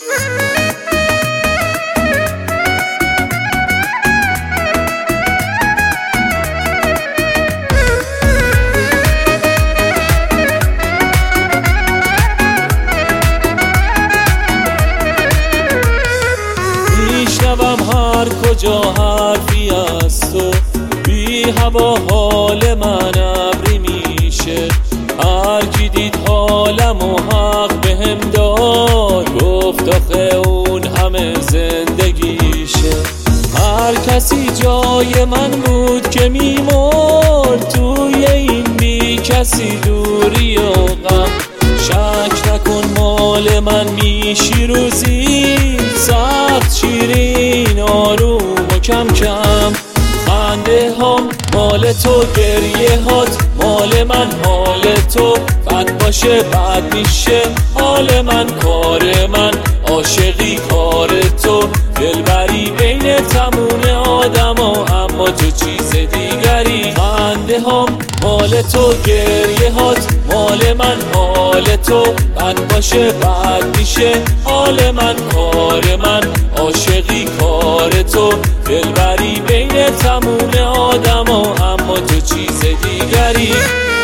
میشنوم هر کجا حرفی از تو، بی هوا حال من ابری میشه. هر کی دید حالمو حق بهم داد، گفت آخه اون همه زندگیشه. هر کسی جای من بود که میمرد، توی این بی کسی دوری و غم. شک نکن مال من میشی روزی، سخت شیرین آروم و کم کم. خنده هام مال تو، گریه هات مال من. حال تو بد باشه بد میشه حال من. کار من عاشقی کار تو، دلبری بین تموم آدما، اما تو چیز دیگری. خنده هام مال تو، گریه هات مال من. حال تو بد باشه بد میشه حال من. کار من عاشقی کار تو، دلبری بین تموم آدما، اما تو چیز دیگری.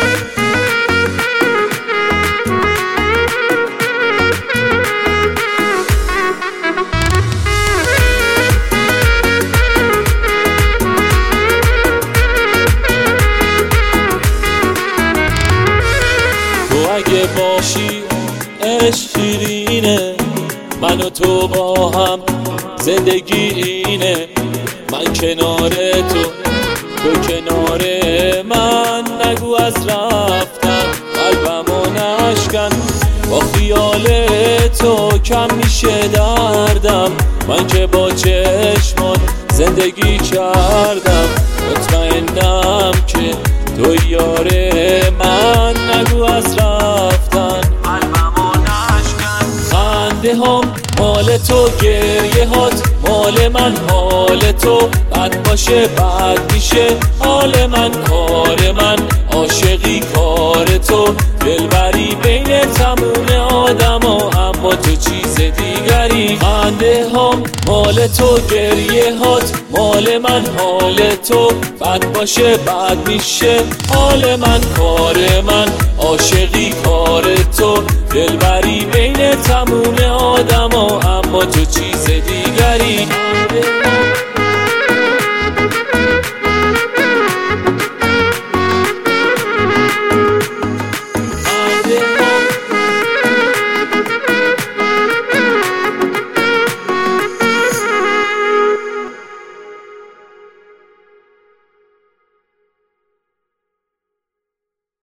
اگه باشی عشق شیرینه، من و تو با هم زندگی اینه. من کنار تو، تو کنار من. نگو از رفتن قلبمو نشکن، با خیال تو کم میشه دردم. من که با چشمات زندگی کردم، مطمئنم که تو یار من. نگو از رفتن قلبمو نشکن. خنده هام مال تو، گریه هات مال من. حال تو بد باشه بد میشه حال من. کار من عاشقی کار تو، دلبری بین تموم آدما، اما تو چیز دیگری. خنده هام مال تو، گریه هات مال من. حال تو بد باشه بد میشه حال من. کار من عاشقی کار تو، دلبری بین تموم آدما، اما تو چیز دیگری.